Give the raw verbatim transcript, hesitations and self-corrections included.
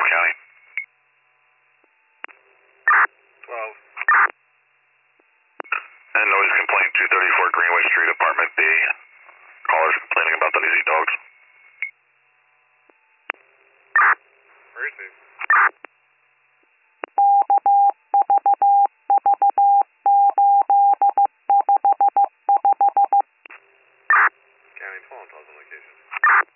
twelve County. twelve. And noise complaint two thirty-four Greenway Street, Apartment B. Callers complaining about the lazy dogs. Receive. County twelve, thousand location.